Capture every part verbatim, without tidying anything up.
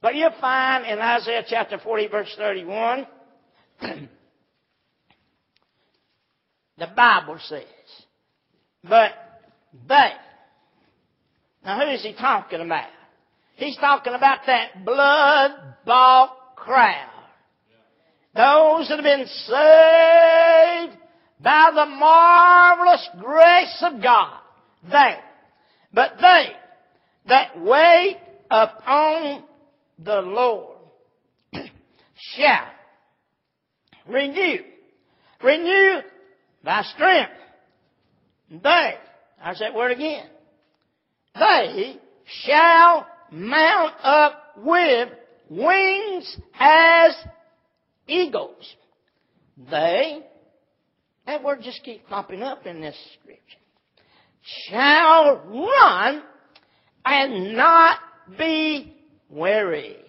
But you'll find in Isaiah chapter forty, verse thirty-one, the Bible says, but they. Now who is he talking about? He's talking about that blood-bought crowd. Those that have been saved by the marvelous grace of God. They. But they that wait upon the Lord shall renew. Renew thy strength. They. There's that word again. They shall mount up with wings as eagles. They, that word just keeps popping up in this scripture, shall run and not be weary.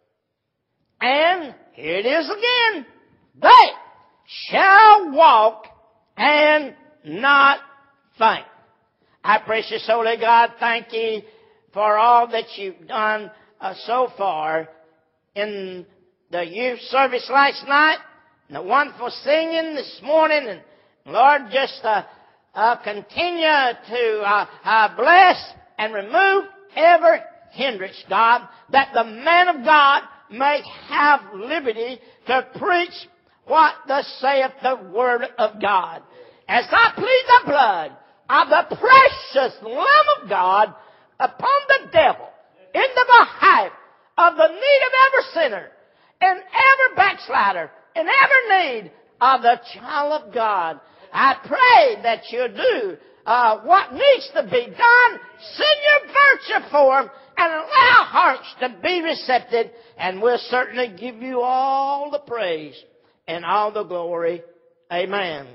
And here it is again. They shall walk and not faint. Our precious holy God, thank you for all that you've done uh, so far in the youth service last night, and the wonderful singing this morning. And Lord, just uh, uh, continue to uh, uh, bless and remove every hindrance, God, that the man of God may have liberty to preach what thus saith the Word of God. As I plead the blood of the precious Lamb of God upon the devil in the behalf of the need of every sinner and every backslider and every need of the child of God, I pray that you'll do uh, what needs to be done. Send your virtue for them and allow hearts to be receptive, and we'll certainly give you all the praise and all the glory. Amen.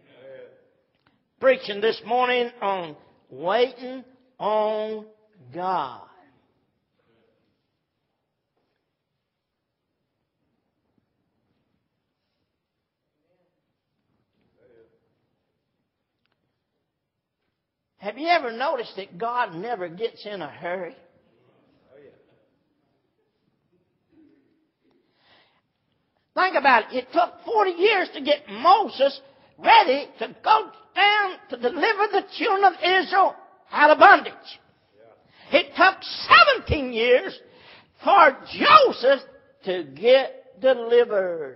Preaching this morning on waiting on God. Have you ever noticed that God never gets in a hurry? Think about it. It took forty years to get Moses ready to go down to deliver the children of Israel out of bondage. Yeah. It took seventeen years for Joseph to get delivered.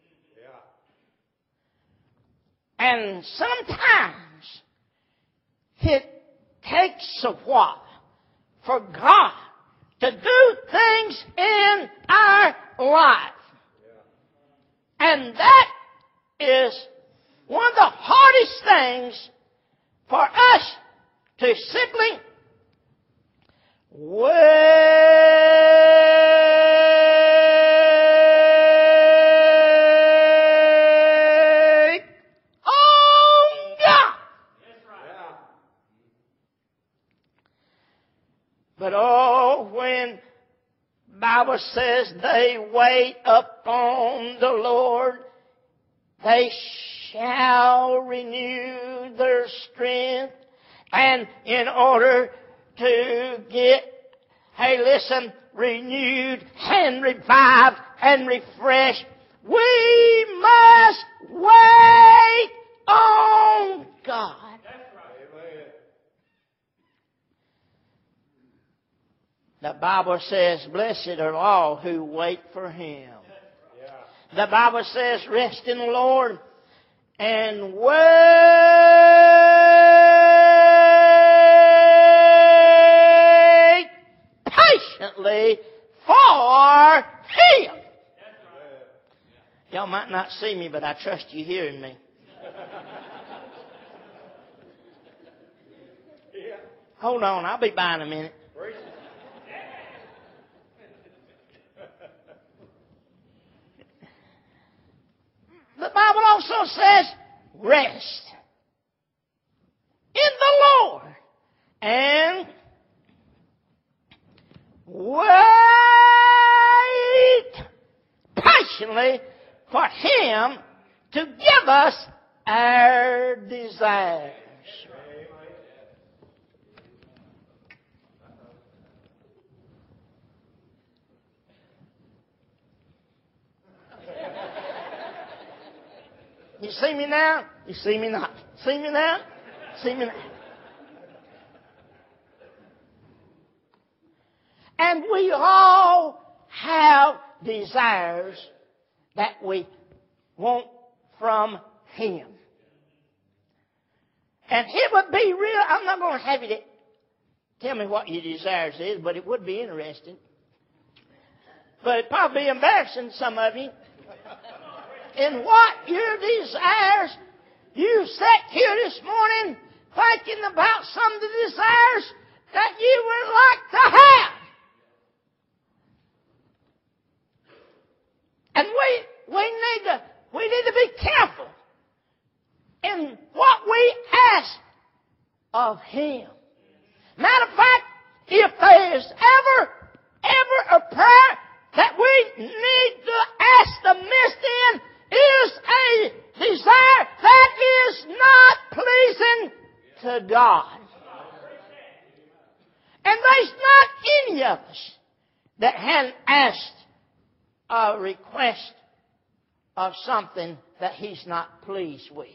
Yeah. And sometimes it takes a while for God to do things in our life. Yeah. And that is one of the hardest things for us to simply wait on God. That's right. Yeah. But oh, when the Bible says they wait upon the Lord, they shall renew their strength. And in order to get, hey listen, renewed and revived and refreshed, we must wait on God. That's right. Amen. The Bible says, blessed are all who wait for Him. Yeah. The Bible says, rest in the Lord and wait patiently for Him. Y'all might not see me, but I trust you hearing me. Hold on, I'll be by in a minute. The Bible also says, rest in the Lord and wait patiently for Him to give us our desires. You see me now? You see me not? See me now? See me now? And we all have desires that we want from Him. And it would be real. I'm not going to have you to tell me what your desires is, but it would be interesting. But it'd probably be embarrassing to some of you. In what your desires, you sat here this morning thinking about some of the desires that you would like to have. And we we need to we need to be careful in what we ask of Him. Matter of fact, if there is ever, ever a prayer that we need to ask the mist in, is a desire that is not pleasing to God. And there's not any of us that hadn't asked a request of something that He's not pleased with.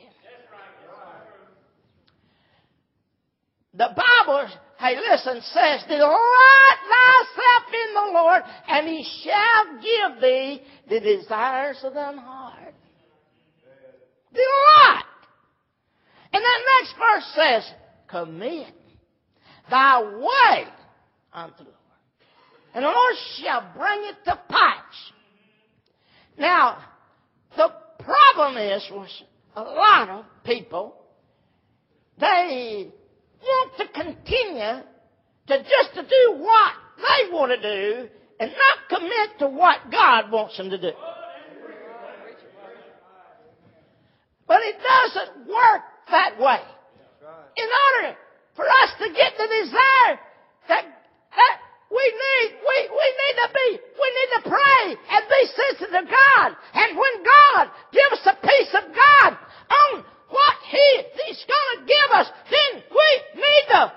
The Bible, hey listen, says, delight thyself in the Lord, and He shall give thee the desires of thine heart. Delight. And that next verse says, commit thy way unto the Lord, and the Lord shall bring it to pass. Now, the problem is, with a lot of people, they want to continue to just to do what they want to do and not commit to what God wants them to do. But it doesn't work that way. In order for us to get the desire that, that we need, we, we need to be, we need to pray and be sensitive to God. And when God gives us the peace of God on what He, He's going to give us, then we need to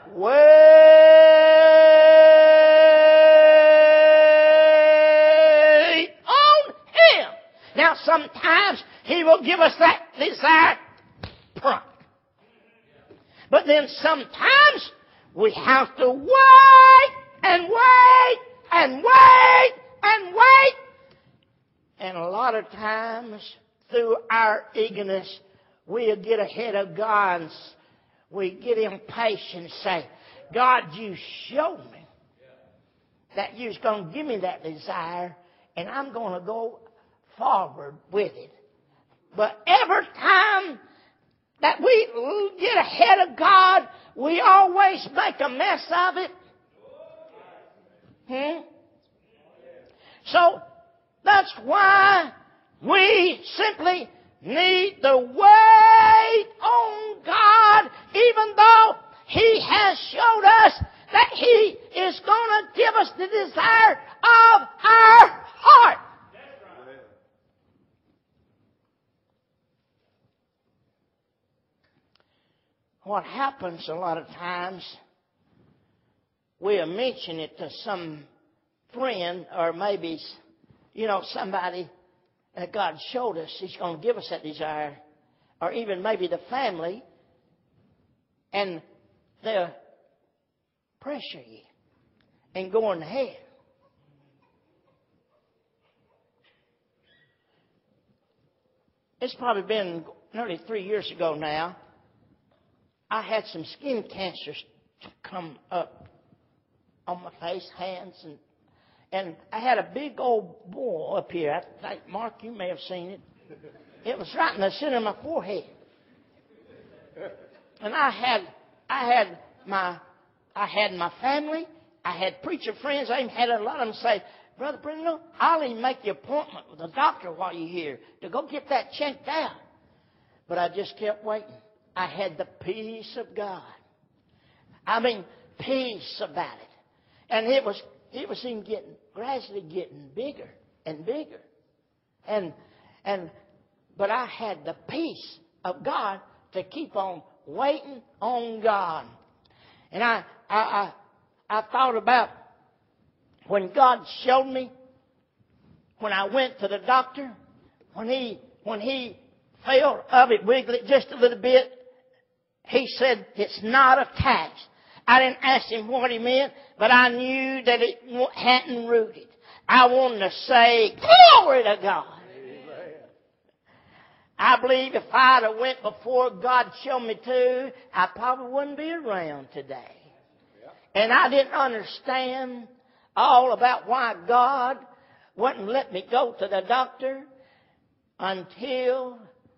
wait on Him. Now sometimes He will give us that desire prompt. But then sometimes we have to wait and wait and wait and wait. And a lot of times through our eagerness, we'll get ahead of God and we get impatient and say, God, you showed me that you was going to give me that desire and I'm going to go forward with it. But every time that we get ahead of God, we always make a mess of it. Hmm? So that's why we simply need to wait on God, even though He has showed us that He is going to give us the desire of our heart. What happens a lot of times, we'll mention it to some friend or maybe, you know, somebody that God showed us He's going to give us that desire, or even maybe the family, and they'll pressure you and go ahead. It's probably been nearly three years ago now. I had some skin cancers come up on my face, hands, and and I had a big old boil up here. I think, Mark, you may have seen it. It was right in the center of my forehead. And I had I had my I had my family, I had preacher friends, I even had a lot of them say, Brother Bruno, I'll even make the appointment with the doctor while you're here to go get that checked out. But I just kept waiting. I had the peace of God. I mean, peace about it. And it was it was even getting gradually getting bigger and bigger. And and but I had the peace of God to keep on waiting on God. And I I I, I thought about when God showed me when I went to the doctor, when he when he felt of it wiggle it just a little bit. He said, it's not attached. I didn't ask him what he meant, but I knew that it hadn't rooted. I wanted to say, glory to God. I believe if I'd have went before God showed me to, I probably wouldn't be around today. And I didn't understand all about why God wouldn't let me go to the doctor until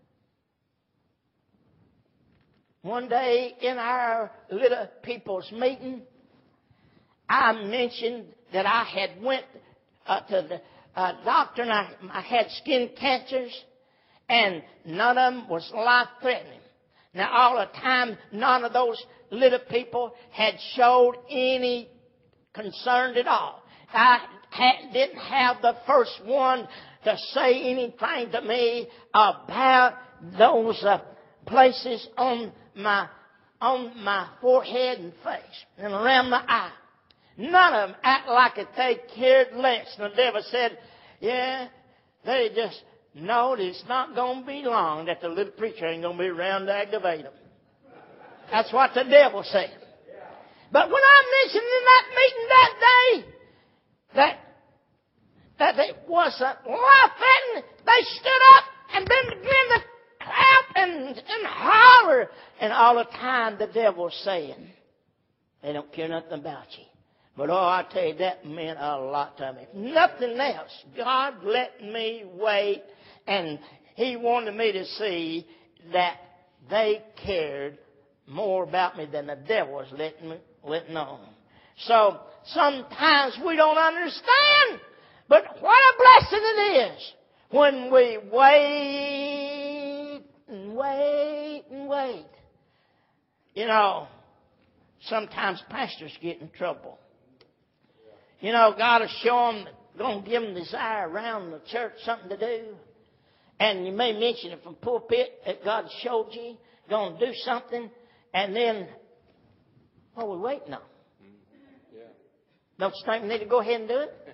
one day in our little people's meeting, I mentioned that I had went uh, to the uh, doctor and I, I had skin cancers, and none of them was life-threatening. Now, all the time, none of those little people had showed any concern at all. I had, didn't have the first one to say anything to me about those uh, places on my on my forehead and face and around my eye. None of them act like it they cared less. And the devil said, yeah, they just know that it's not going to be long that the little preacher ain't going to be around to aggravate them. That's what the devil said. But when I mentioned in that meeting that day that that it wasn't life-threatening, they stood up and then began to clap and, and holler. And all the time the devil's saying, they don't care nothing about you. But oh, I tell you, that meant a lot to me. If nothing else, God let me wait, and He wanted me to see that they cared more about me than the devil was letting me, letting on. So sometimes we don't understand, but what a blessing it is when we wait and wait and wait. You know, sometimes pastors get in trouble. You know, God will show them, going to give them desire around the church, something to do. And you may mention it from pulpit that God showed you, going to do something, and then, what are we waiting on? Yeah. Don't you think we need to go ahead and do it?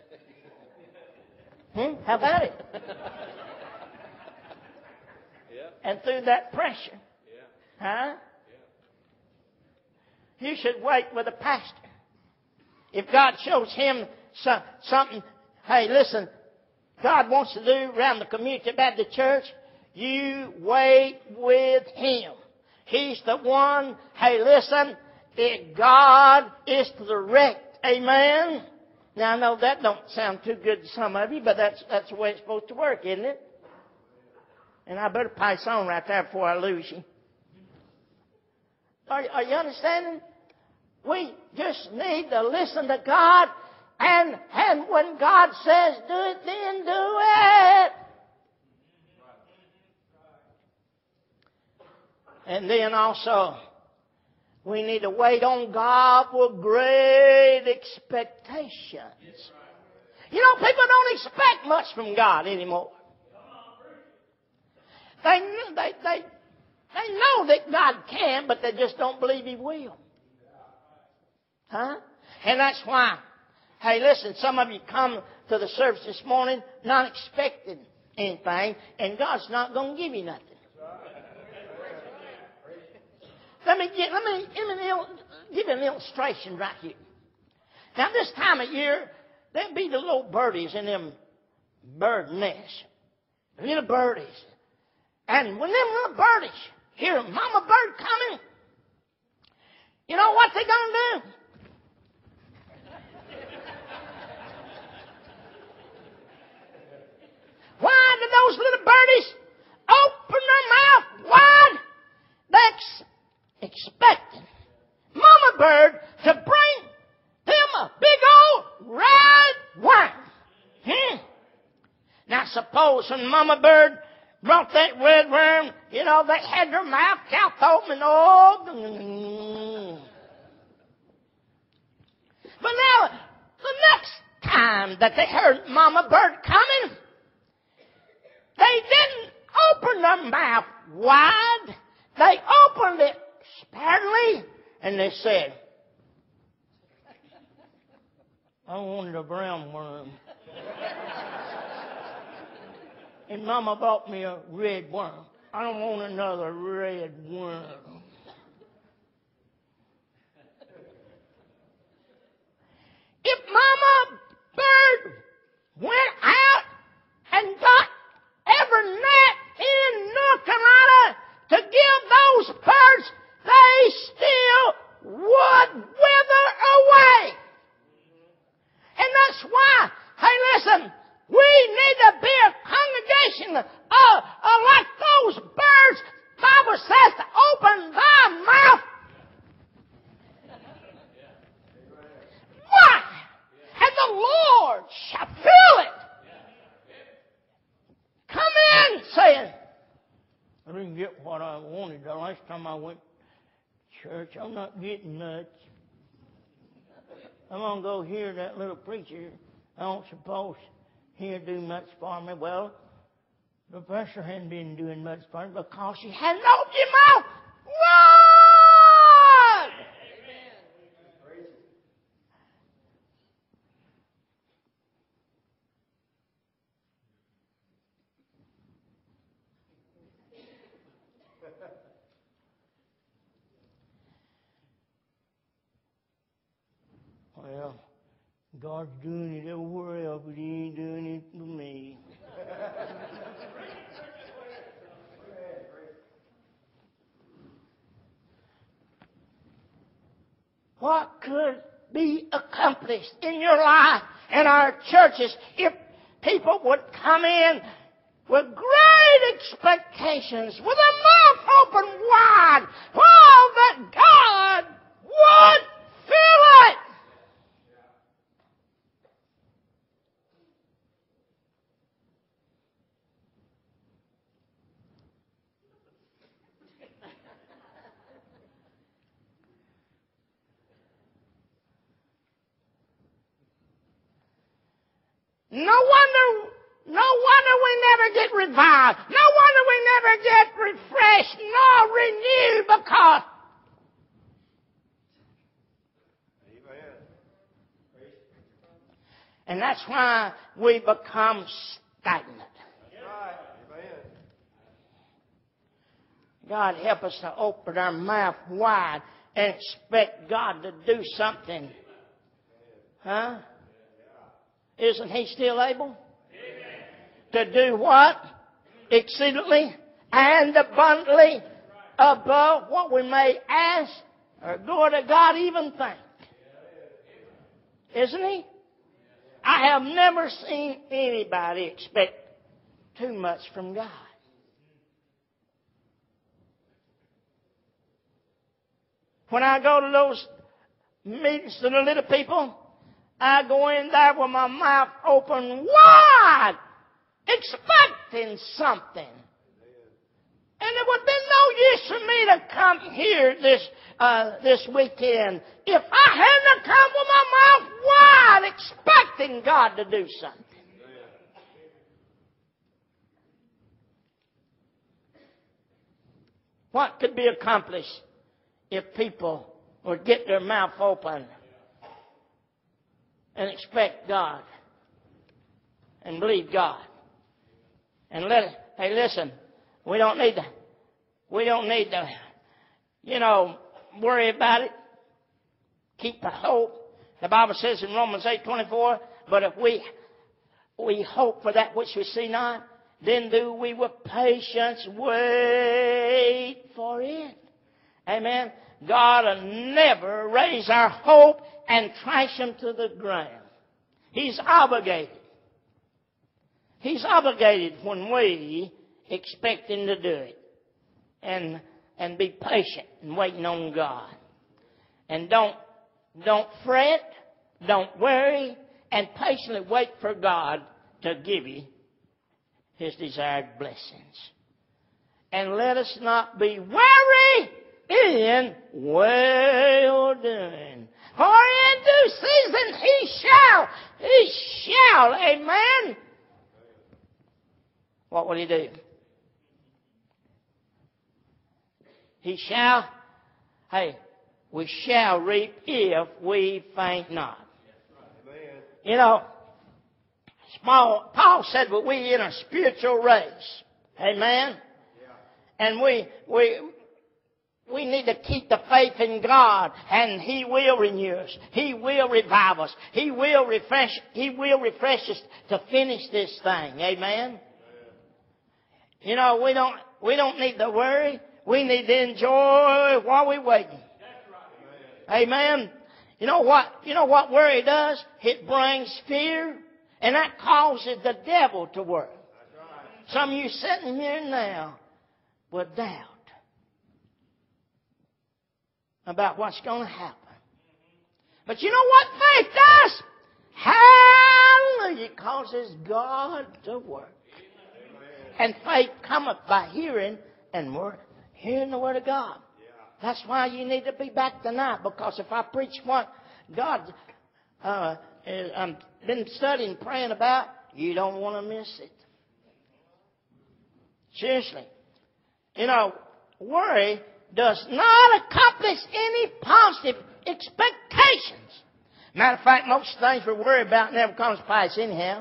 Hmm? How about it? Yeah. And through that pressure, yeah. Huh? Yeah. You should wait with a pastor. If God shows him some, something, hey, listen, God wants to do around the Community Baptist Church, you wait with Him. He's the one, hey, listen, if God is to direct, amen? Now, I know that don't sound too good to some of you, but that's, that's the way it's supposed to work, isn't it? And I better pass on right there before I lose you. Are, are you understanding? We just need to listen to God, and, and when God says do it, then do it. And then also, we need to wait on God with great expectations. You know, people don't expect much from God anymore. They, they, they, they know that God can, but they just don't believe He will. Huh? And that's why, hey, listen, some of you come to the service this morning not expecting anything, and God's not going to give you nothing. Let me, get, let me give, you give you an illustration right here. Now, this time of year, there'll be the little birdies in them bird nests. Little birdies. And when them little birdies hear Mama Bird coming, you know what they're going to do? Why do those little birdies open their mouth wide? They're ex- expecting Mama Bird to bring them a big old red worm. Hmm. Now suppose when Mama Bird brought that red worm, you know, they had their mouth cocked open. Oh. But now, the next time that they heard Mama Bird coming, they didn't open their mouth wide. They opened it sparingly, and they said, I wanted a brown worm. And Mama bought me a red worm. I don't want another red worm. If Mama Bird went out and got every net in North Carolina to give those birds, they still would wither away. And that's why, hey, listen, we need to be a congregation uh, uh, like those birds. The Bible says to open thy mouth. Why? And the Lord shall fill it. Come in, saying, I didn't get what I wanted the last time I went to church. I'm not getting much. I'm going to go hear that little preacher. I don't suppose he'll do much for me. Well, the pastor hadn't been doing much for me because he hadn't opened his mouth. What? Well, God's doing it everywhere else, but He ain't doing it for me. What could be accomplished in your life and our churches if people would come in with great expectations, with a mouth open wide, oh, that God would fill it? No wonder, no wonder we never get revived. No wonder we never get refreshed nor renewed because and that's why we become stagnant. God help us to open our mouth wide and expect God to do something. Huh? Isn't He still able? Amen. To do what? Exceedingly and abundantly above what we may ask or glory to God even think. Isn't He? I have never seen anybody expect too much from God. When I go to those meetings to the little people, I go in there with my mouth open wide, expecting something. And it would be no use for me to come here this uh, this weekend if I hadn't come with my mouth wide, expecting God to do something. What could be accomplished if people would get their mouth open and expect God and believe God and let it, hey, listen, we don't need to, we don't need to, you know, worry about it. Keep the hope. The Bible says in Romans eight twenty-four, but if we, we hope for that which we see not, then do we with patience wait for it. Amen. God will never raise our hope and trash Him to the ground. He's obligated. He's obligated when we expect Him to do it. And and be patient and waiting on God. And don't don't fret, don't worry, and patiently wait for God to give you His desired blessings. And let us not be weary in well doing. For in due season He shall, He shall, amen. What will He do? He shall, hey, we shall reap if we faint not. You know, Paul, Paul said, "But we in a spiritual race." Amen. And we we we need to keep the faith in God, and He will renew us. He will revive us. He will refresh. He will refresh us to finish this thing. Amen. You know, we don't we don't need to worry. We need to enjoy while we're waiting. Amen. You know what? You know what worry does? It brings fear, and that causes the devil to worry. Some of you sitting here now with doubt about what's going to happen. But you know what faith does? Hallelujah. It causes God to work. And faith cometh by hearing, and word, hearing the Word of God. That's why you need to be back tonight, because if I preach what God uh, I've been studying, praying about, you don't want to miss it. Seriously. You know, worry does not accomplish any positive expectations. Matter of fact, most things we worry about never comes to pass anyhow.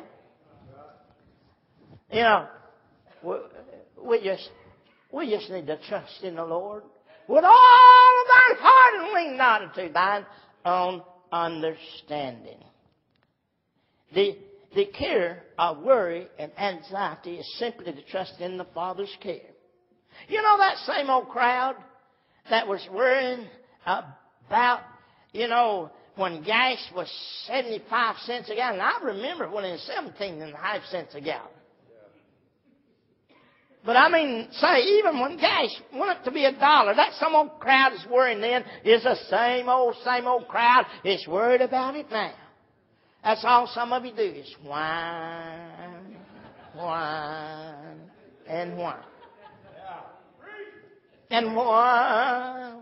You know, we, we just we just need to trust in the Lord with all of thine heart and lean not unto thine own understanding. The the cure of worry and anxiety is simply to trust in the Father's care. You know that same old crowd that was worrying about, you know, when gas was seventy-five cents a gallon. I remember when it was seventeen and a half cents a gallon. But I mean, say, even when gas went up to be a dollar, that some old crowd is worrying then is the same old, same old crowd is worried about it now. That's all some of you do is whine, whine, and whine. And whine.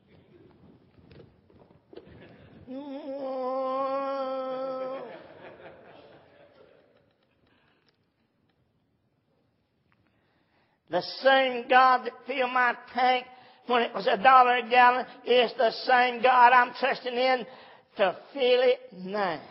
The same God that filled my tank when it was a dollar a gallon is the same God I'm trusting in to fill it now.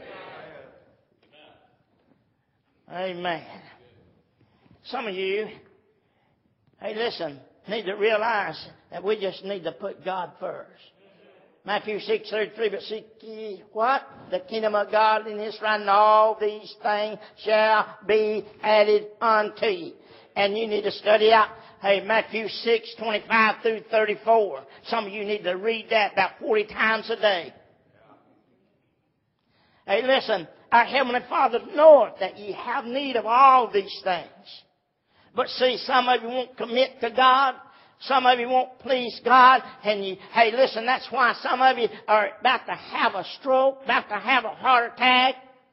Amen. Some of you, hey, listen, need to realize that we just need to put God first. Matthew six thirty-three, but seek ye what? The kingdom of God in His right, and all these things shall be added unto you. And you need to study out, hey, Matthew six twenty-five through thirty-four. Some of you need to read that about forty times a day. Hey, listen, our Heavenly Father knoweth that ye have need of all these things. But see, some of you won't commit to God. Some of you won't please God. And you, hey, listen, that's why some of you are about to have a stroke, about to have a heart attack.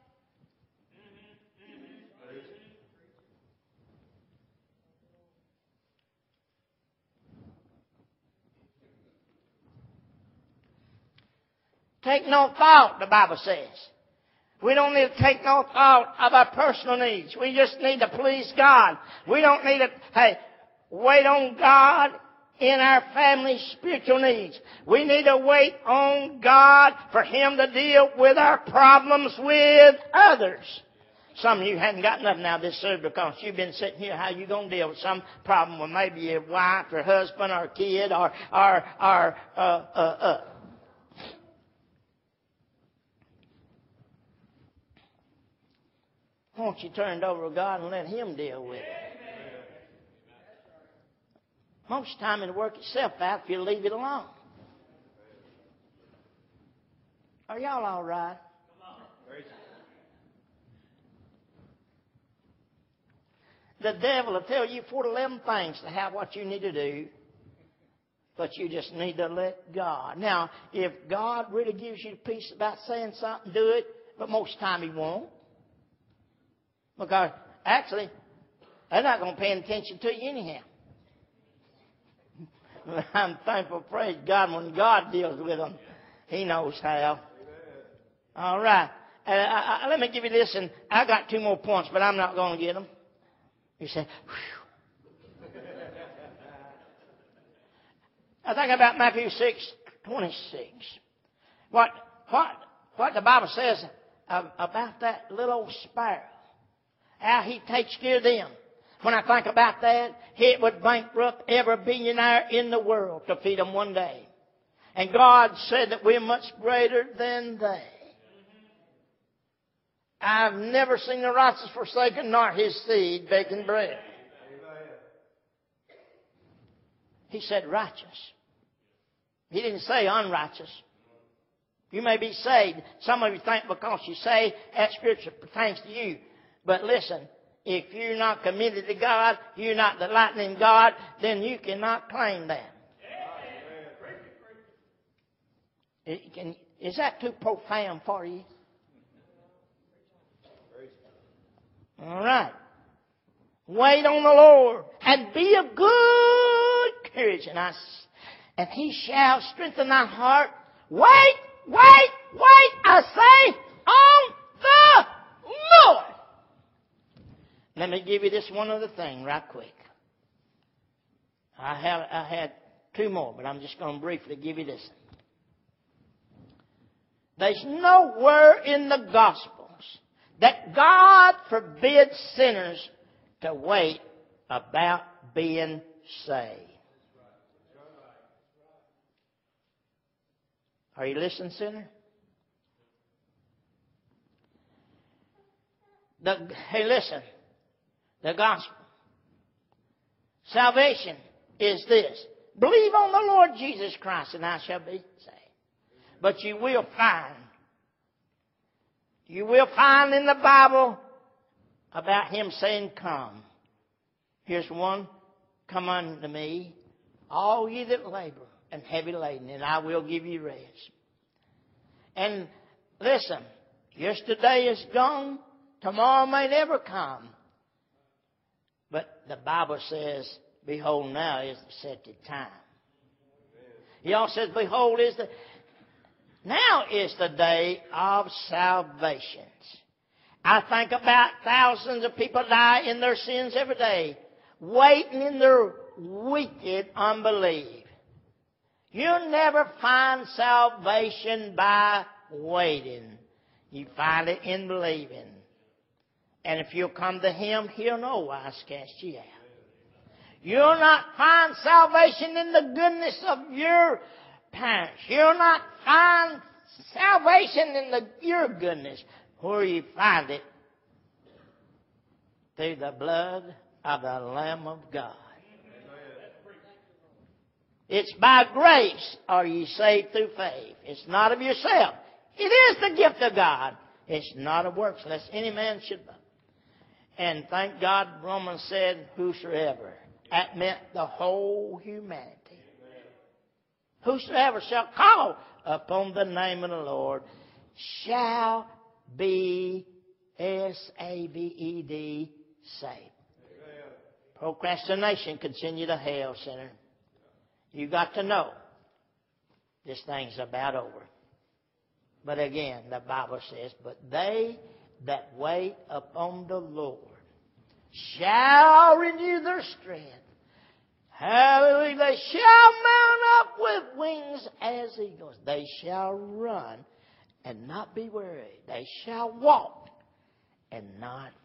Take no thought, the Bible says. We don't need to take no thought of our personal needs. We just need to please God. We don't need to, hey, wait on God in our family's spiritual needs. We need to wait on God for Him to deal with our problems with others. Some of you hadn't got nothing out of this service because you've been sitting here. How you going to deal with some problem with maybe your wife or husband or kid or, or, or, uh, uh, uh. Won't you turn it over to God and let Him deal with it? Most of the time it'll work itself out if you leave it alone. Are y'all all right? The devil will tell you four to eleven things to have what you need to do, but you just need to let God. Now, if God really gives you the peace about saying something, do it, but most of the time He won't. Because actually, they're not going to pay attention to you anyhow. I'm thankful, praise God, when God deals with them, He knows how. All right. Uh, I, I, let me give you this, and I got two more points, but I'm not going to get them. You say, whew. I think about Matthew six twenty-six. What, what, what the Bible says about that little old sparrow. How He takes care of them. When I think about that, it would bankrupt every billionaire in the world to feed them one day. And God said that we're much greater than they. I've never seen the righteous forsaken, nor his seed begging bread. He said righteous. He didn't say unrighteous. You may be saved. Some of you think because you say that scripture pertains to you. But listen, if you're not committed to God, you're not delighting in God, then you cannot claim that. It can, is that too profound for you? All right. Wait on the Lord and be of good courage, and I, and He shall strengthen thy heart. Wait, wait, wait, I say, on the Lord. Let me give you this one other thing right quick. I have I had two more, but I'm just going to briefly give you this. There's nowhere in the Gospels that God forbids sinners to wait about being saved. Are you listening, sinner? The, hey, listen. The gospel. Salvation is this. Believe on the Lord Jesus Christ and thou shalt be saved. But you will find, you will find in the Bible about Him saying, come. Here's one. Come unto me, all ye that labor and heavy laden, and I will give you rest. And listen, yesterday is gone. Tomorrow may never come. But the Bible says, behold, now is the set time. He also says, behold, is the... Now is the day of salvation. I think about thousands of people die in their sins every day, waiting in their wicked unbelief. You'll never find salvation by waiting. You find it in believing. And if you'll come to Him, He'll no wise cast you out. You'll not find salvation in the goodness of your parents. You'll not find salvation in the, your goodness. Where you find it? Through the blood of the Lamb of God. It's by grace are ye saved through faith. It's not of yourself. It is the gift of God. It's not of works, lest any man should boast. And thank God, Romans said, whosoever. That meant the whole humanity. Whosoever shall call upon the name of the Lord shall be, S A V E D, saved. Amen. Procrastination can send you to hell, sinner. You got to know this thing's about over. But again, the Bible says, but they that wait upon the Lord shall renew their strength. Hallelujah. They shall mount up with wings as eagles. They shall run and not be weary. They shall walk and not